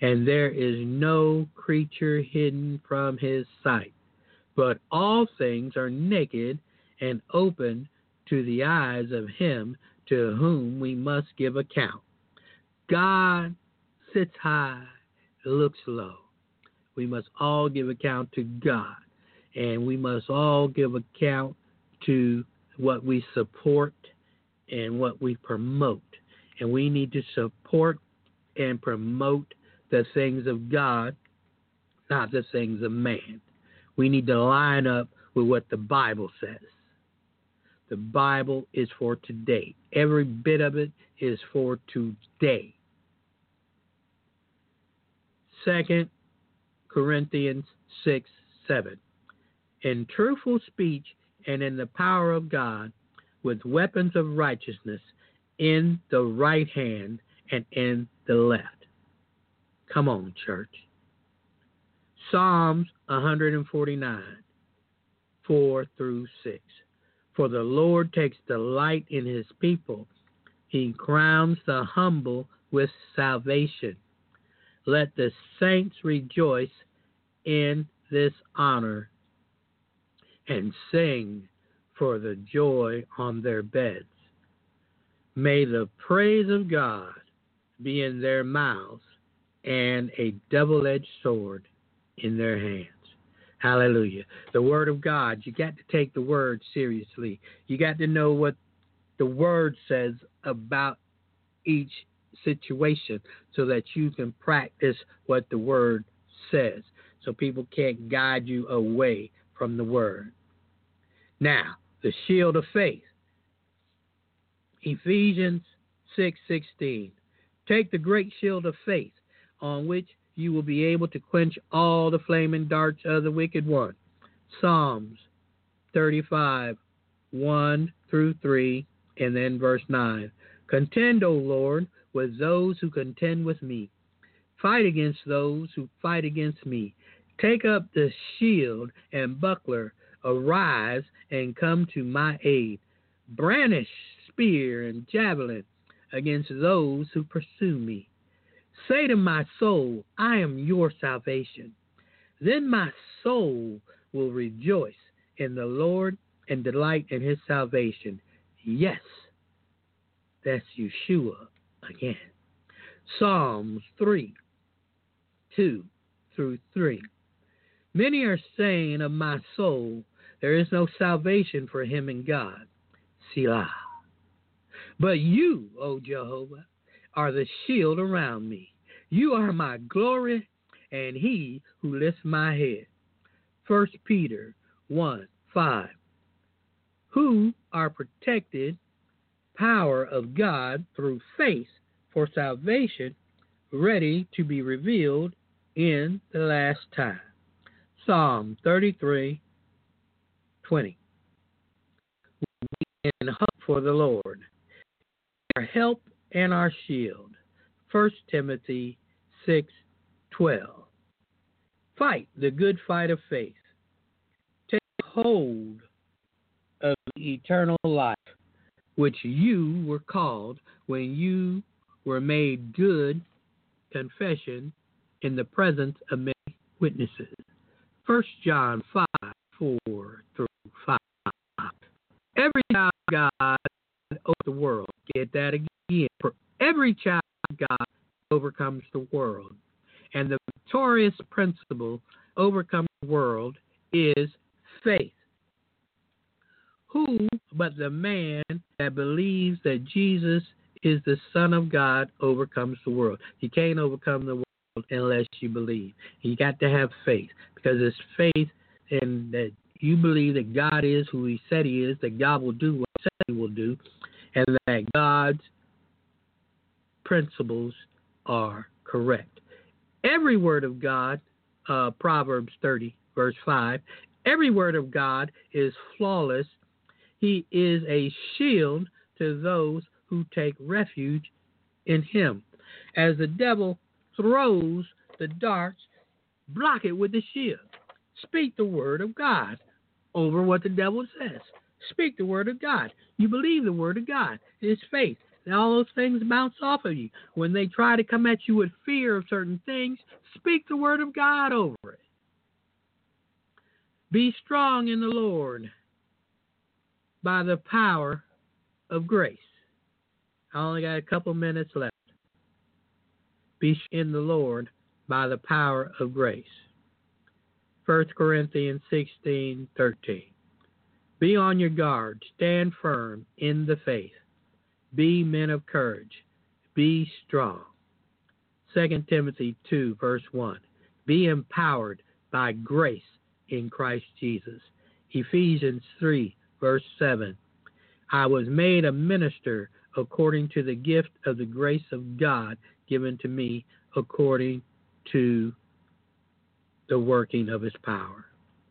S1: and there is no creature hidden from his sight. But all things are naked and open to the eyes of him to whom we must give account. God sits high, looks low. We must all give account to God, and we must all give account to what we support and what we promote. And we need to support and promote the things of God, not the things of man. We need to line up with what the Bible says. The Bible is for today. Every bit of it is for today. Second Corinthians six, seven. In truthful speech and in the power of God, with weapons of righteousness in the right hand and in the left. Come on, church. Psalms one forty-nine, four through six. For the Lord takes delight in his people. He crowns the humble with salvation. Let the saints rejoice in this honor and sing for the joy on their beds. May the praise of God be in their mouths and a double-edged sword in their hands. Hallelujah. The word of God, you got to take the word seriously. You got to know what the word says about each situation so that you can practice what the word says, so people can't guide you away from the word. Now, the shield of faith. Ephesians six sixteen. Take the great shield of faith, on which you will be able to quench all the flaming darts of the wicked one. Psalms thirty-five, one through three, and then verse nine. Contend, O Lord, with those who contend with me. Fight against those who fight against me. Take up the shield and buckler. Arise and come to my aid. Brandish spear and javelin against those who pursue me. Say to my soul, I am your salvation. Then my soul will rejoice in the Lord and delight in his salvation. Yes, that's Yeshua again. Psalms three, two through three. Many are saying of my soul, there is no salvation for him in God. Selah. But you, O Jehovah, are the shield around me. You are my glory and he who lifts my head. First Peter one, five. Who are protected power of God through faith for salvation, ready to be revealed in the last time. Psalm thirty-three, twenty. We can hope for the Lord, our help and our shield. First Timothy six, twelve. Fight the good fight of faith. Take hold of eternal life, which you were called when you were made good confession in the presence of many witnesses. First John five, four through five. Every child of God over the world. Get that again. For every child of God overcomes the world. And the victorious principle overcoming the world is faith. Who but the man that believes that Jesus is the Son of God overcomes the world? You can't overcome the world unless you believe. You got to have faith, because it's faith in that you believe that God is who he said he is, that God will do what he said he will do, and that God's principles are correct. Every word of God, uh, Proverbs thirty, verse five, every word of God is flawless. He is a shield to those who take refuge in him. As the devil throws the darts, block it with the shield. Speak the word of God over what the devil says. Speak the word of God. You believe the word of God. It's faith. all those things bounce off of you. When they try to come at you with fear of certain things, speak the word of God over it. Be strong in the Lord by the power of grace. I only got a couple minutes left. Be in the Lord by the power of grace. First Corinthians sixteen thirteen. Be on your guard. Stand firm in the faith. Be men of courage. Be strong. Second Timothy two, verse one. Be empowered by grace in Christ Jesus. Ephesians three, verse seven. I was made a minister according to the gift of the grace of God given to me according to the working of his power.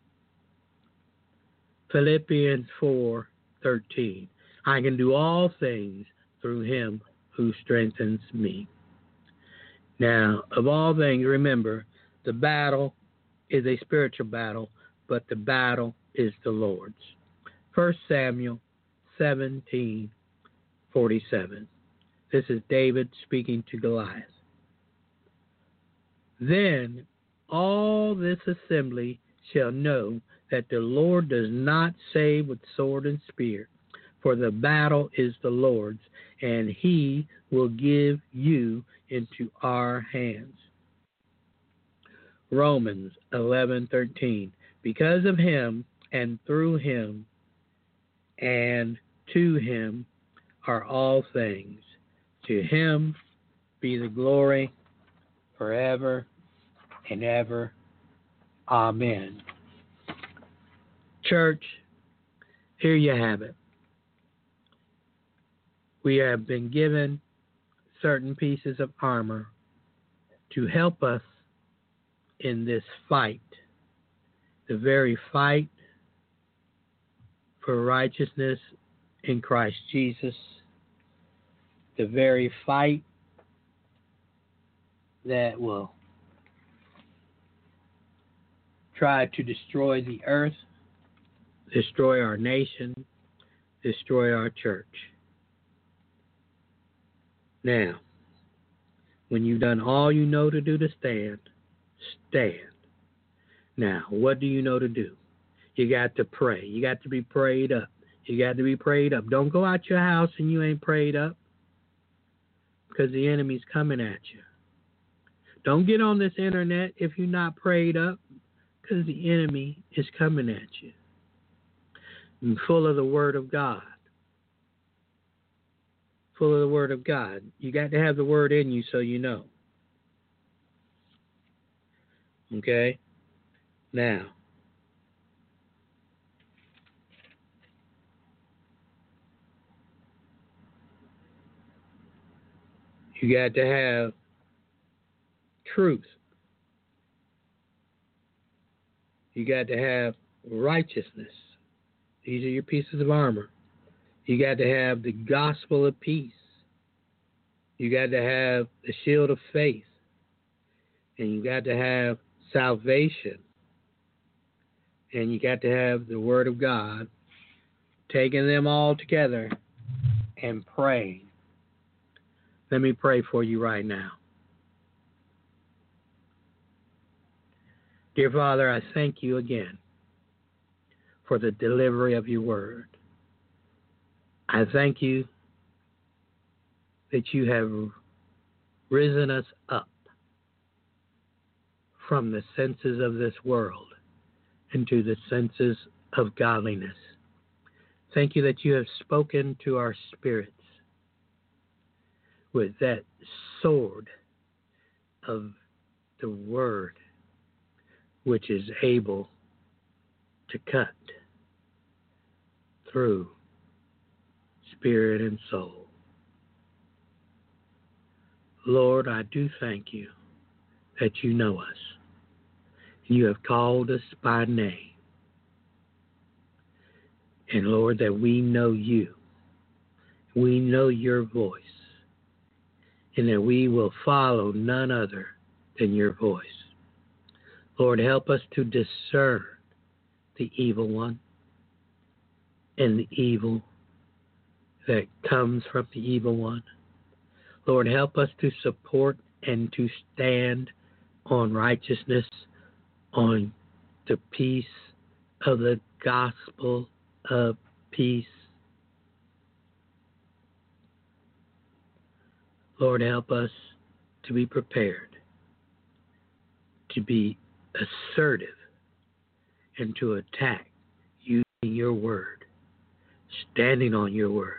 S1: Philippians four thirteen. I can do all things through him who strengthens me. Now, of all things, remember, the battle is a spiritual battle, but the battle is the Lord's. First Samuel seventeen forty-seven. This is David speaking to Goliath. Then all this assembly shall know that the Lord does not save with sword and spear, for the battle is the Lord's, and he will give you into our hands. Romans eleven thirteen. Because of him and through him and to him are all things. To him be the glory forever and ever. Amen. Church, here you have it. We have been given certain pieces of armor to help us in this fight, the very fight for righteousness in Christ Jesus, the very fight that will try to destroy the earth, destroy our nation, destroy our church. Now, when you've done all you know to do to stand, stand. Now, what do you know to do? You got to pray. You got to be prayed up. You got to be prayed up. Don't go out your house and you ain't prayed up, because the enemy's coming at you. Don't get on this internet if you're not prayed up, because the enemy is coming at you. And full of the Word of God. Full of the Word of God. You got to have the Word in you so you know. Okay? Now, you got to have truth. You got to have righteousness. These are your pieces of armor. You got to have the gospel of peace. You got to have the shield of faith. And you got to have salvation. And you got to have the word of God. Taking them all together and praying. Let me pray for you right now. Dear Father, I thank you again for the delivery of your word. I thank you that you have risen us up from the senses of this world into the senses of godliness. Thank you that you have spoken to our spirits with that sword of the word, which is able to cut through spirit and soul. Lord, I do thank you that you know us. You have called us by name. And Lord, that we know you. We know your voice. And that we will follow none other than your voice. Lord, help us to discern the evil one and the evil that comes from the evil one. Lord, help us to support and to stand on righteousness, on the peace of the gospel of peace. Lord, help us to be prepared, to be assertive, and to attack using your word, standing on your word.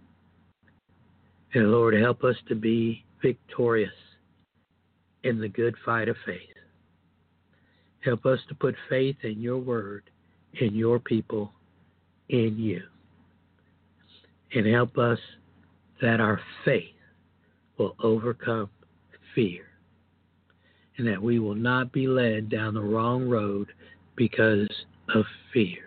S1: And Lord, help us to be victorious in the good fight of faith. Help us to put faith in your word, in your people, in you. And help us that our faith will overcome fear, and that we will not be led down the wrong road because of fear.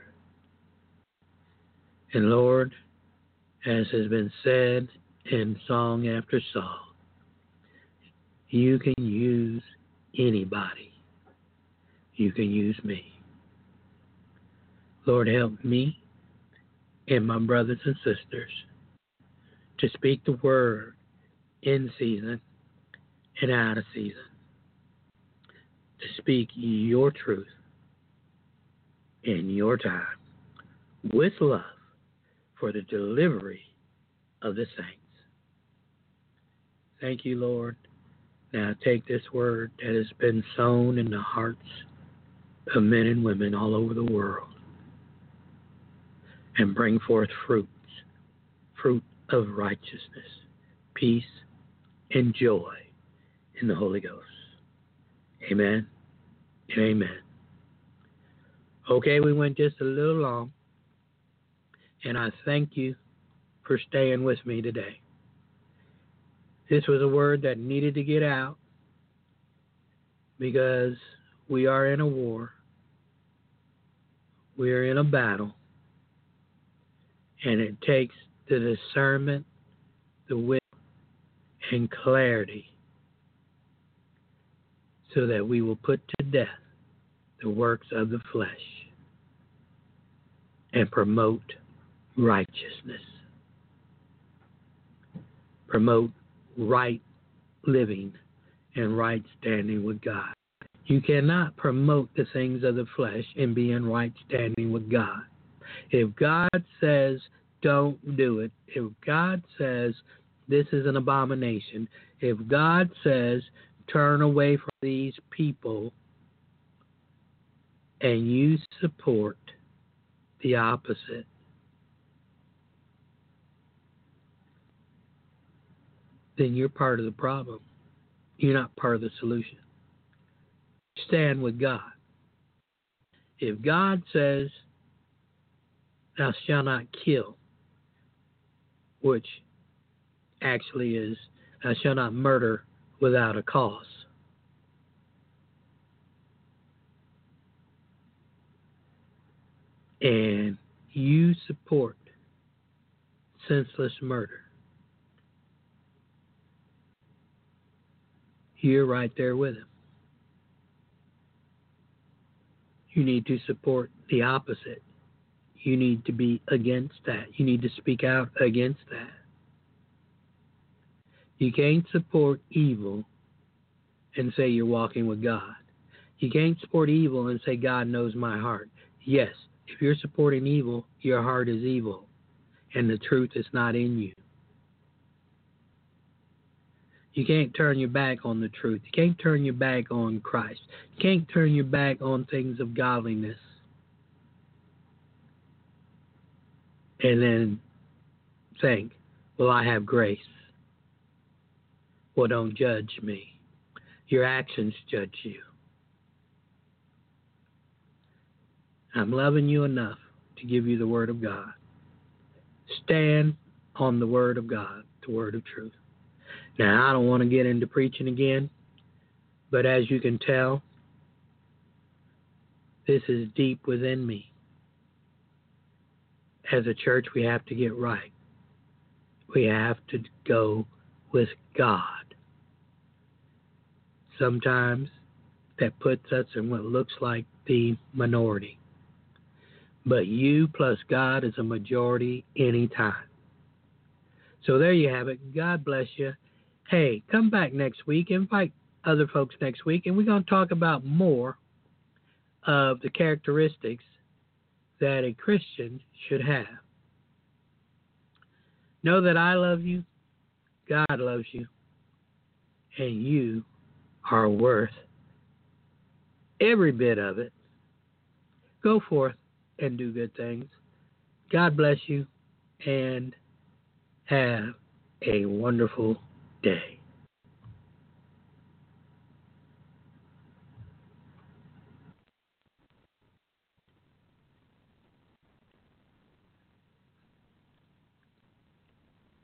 S1: And Lord, as has been said in song after song, you can use anybody. You can use me. Lord, help me and my brothers and sisters to speak the word in season and out of season, to speak your truth in your time with love for the delivery of the saints. Thank you, Lord. Now take this word that has been sown in the hearts of men and women all over the world and bring forth fruits, fruit of righteousness, peace, and joy in the Holy Ghost. Amen and amen. Okay, we went just a little long, and I thank you for staying with me today. This was a word that needed to get out because we are in a war. We are in a battle, and it takes the discernment, the will, and clarity so that we will put to death the works of the flesh and promote righteousness. Promote right living and right standing with God. You cannot promote the things of the flesh and be in right standing with God. If God says don't do it, if God says this is an abomination, if God says turn away from these people, and you support the opposite, then you're part of the problem. You're not part of the solution. Stand with God. If God says, thou shalt not kill, which actually is, thou shalt not murder without a cause, and you support senseless murder, you're right there with him. You need to support the opposite. You need to be against that. You need to speak out against that. You can't support evil and say you're walking with God. You can't support evil and say God knows my heart. Yes, if you're supporting evil, your heart is evil, and the truth is not in you. You can't turn your back on the truth. You can't turn your back on Christ. You can't turn your back on things of godliness and then think, well, I have grace. Well, don't judge me. Your actions judge you. I'm loving you enough to give you the Word of God. Stand on the Word of God, the Word of truth. Now, I don't want to get into preaching again, but as you can tell, this is deep within me. As a church, we have to get right. We have to go with God. Sometimes that puts us in what looks like the minority. But you plus God is a majority anytime. So there you have it. God bless you. Hey, come back next week. Invite other folks next week, and we're going to talk about more of the characteristics that a Christian should have. Know that I love you, God loves you, and you are worth every bit of it. Go forth and do good things. God bless you, and have a wonderful day.